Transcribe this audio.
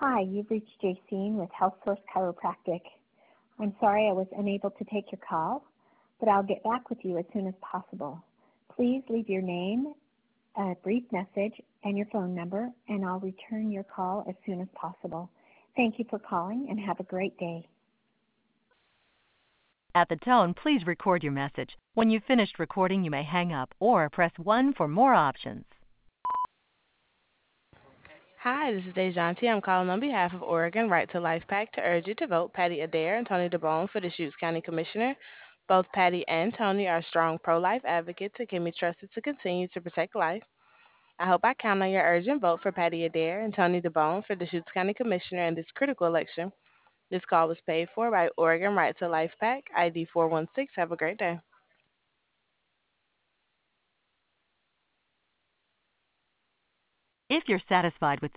Hi, you've reached Jacine with HealthSource Chiropractic. I'm sorry I was unable to take your call, but I'll get back with you as soon as possible. Please leave your name, a brief message, and your phone number, and I'll return your call as soon as possible. Thank you for calling, and have a great day. At the tone, please record your message. When you've finished recording, you may hang up or press 1 for more options. Hi, this is Dejanti. I'm calling on behalf of Oregon Right to Life PAC to urge you to vote Patty Adair and Tony DeBone for the Deschutes County Commissioner. Both Patty and Tony are strong pro-life advocates and can be trusted to continue to protect life. I hope I count on your urgent vote for Patty Adair and Tony DeBone for the Deschutes County Commissioner in this critical election. This call was paid for by Oregon Right to Life PAC, ID 416. Have a great day. If you're satisfied with